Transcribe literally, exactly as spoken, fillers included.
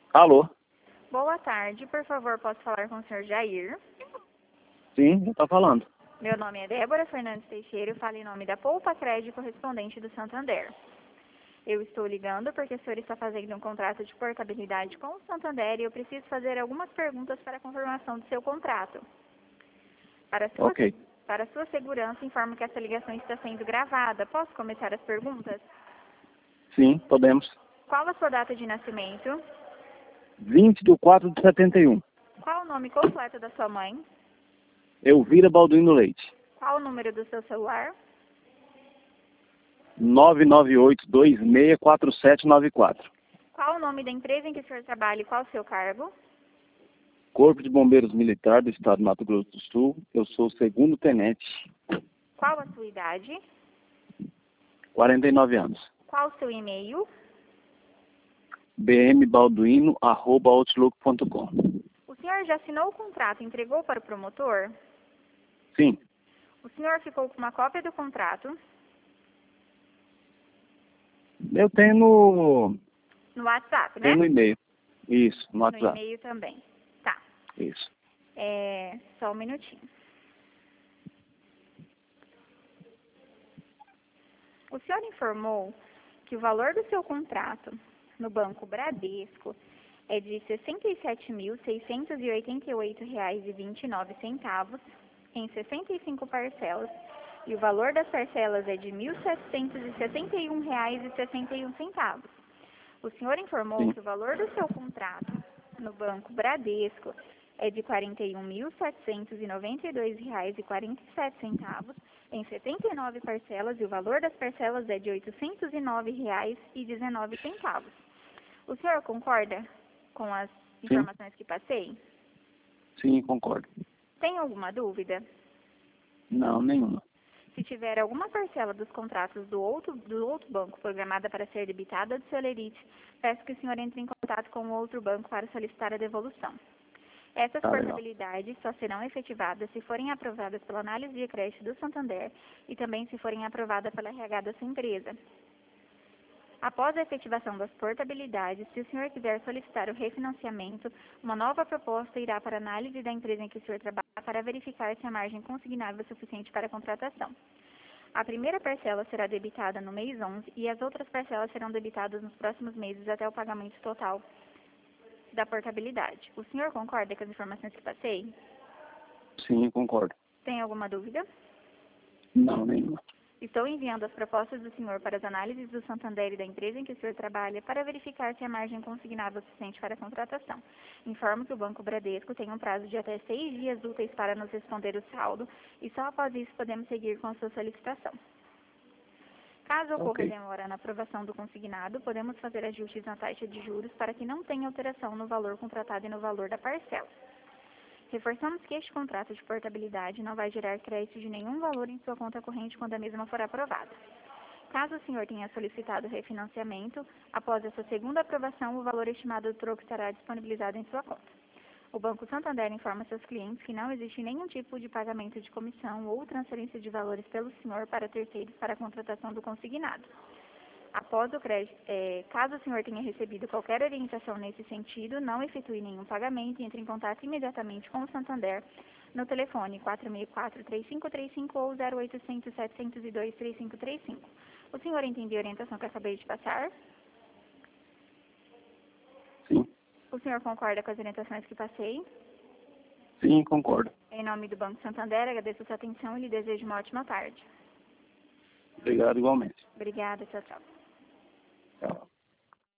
Alô? Boa tarde, por favor, posso falar com o senhor Jair? Sim, já tá falando. Meu nome é Débora Fernandes Teixeira e falo em nome da Poupa Crédito correspondente do Santander. Eu estou ligando porque o senhor está fazendo um contrato de portabilidade com o Santander e eu preciso fazer algumas perguntas para a confirmação do seu contrato. Para sua, Ok. para sua segurança, informo que essa ligação está sendo gravada. Posso começar as perguntas? Sim, podemos. Qual a sua data de nascimento? vinte de quatro de setenta e um. Qual o nome completo da sua mãe? Elvira Balduino Leite. Qual o número do seu celular? nove nove oito dois seis quatro sete nove quatro. Qual o nome da empresa em que o senhor trabalha e qual o seu cargo? Corpo de Bombeiros Militar do Estado de Mato Grosso do Sul. Eu sou o segundo tenente. Qual a sua idade? quarenta e nove anos. Qual o seu e-mail? bmbalduino arroba outlook ponto com. O senhor já assinou o contrato e entregou para o promotor? Sim, O senhor ficou com uma cópia do contrato? eu tenho no, No WhatsApp, né? tenho no e-mail. Isso, no No WhatsApp. e-mail também. Tá. Isso. É, só um minutinho. O senhor informou que o valor do seu contrato no Banco Bradesco é de sessenta e sete mil seiscentos e oitenta e oito reais e vinte e nove centavos em sessenta e cinco parcelas e o valor das parcelas é de mil setecentos e setenta e um reais e sessenta e um centavos. O senhor informou Sim. que o valor do seu contrato no Banco Bradesco é de quarenta e um mil setecentos e noventa e dois reais e quarenta e sete centavos em setenta e nove parcelas e o valor das parcelas é de oitocentos e nove reais e dezenove centavos. O senhor concorda com as informações que passei? Sim, concordo. Tem alguma dúvida? Não, nenhuma. Se tiver alguma parcela dos contratos do outro, do outro banco programada para ser debitada do seu lerite, peço que o senhor entre em contato com o outro banco para solicitar a devolução. Essas Tá legal. portabilidades só serão efetivadas se forem aprovadas pela análise de crédito do Santander e também se forem aprovadas pela R H da sua empresa. Após a efetivação das portabilidades, se o senhor quiser solicitar o refinanciamento, uma nova proposta irá para a análise da empresa em que o senhor trabalha para verificar se a margem consignável é suficiente para a contratação. A primeira parcela será debitada no mês onze e as outras parcelas serão debitadas nos próximos meses até o pagamento total da portabilidade. O senhor concorda com as informações que passei? Sim, concordo. Tem alguma dúvida? Não, nenhuma. Estou enviando as propostas do senhor para as análises do Santander e da empresa em que o senhor trabalha para verificar se a margem consignável é suficiente para a contratação. Informo que o Banco Bradesco tem um prazo de até seis dias úteis para nos responder o saldo e só após isso podemos seguir com a sua solicitação. Caso ocorra Ok. demora na aprovação do consignado, podemos fazer ajustes na taxa de juros para que não tenha alteração no valor contratado e no valor da parcela. Reforçamos que este contrato de portabilidade não vai gerar crédito de nenhum valor em sua conta corrente quando a mesma for aprovada. Caso o senhor tenha solicitado refinanciamento, após essa segunda aprovação, o valor estimado do troco estará disponibilizado em sua conta. O Banco Santander informa seus clientes que não existe nenhum tipo de pagamento de comissão ou transferência de valores pelo senhor para terceiros para a contratação do consignado. Após o crédito, é, caso o senhor tenha recebido qualquer orientação nesse sentido, não efetue nenhum pagamento e entre em contato imediatamente com o Santander no telefone quatro seis quatro, três cinco três cinco ou zero oitocentos, setecentos e dois, trinta e cinco trinta e cinco. O senhor entendeu a orientação que eu acabei de passar? Sim. O senhor concorda com as orientações que passei? Sim, concordo. Em nome do Banco Santander, agradeço a sua atenção e lhe desejo uma ótima tarde. Obrigado igualmente. Obrigada, tchau, tchau.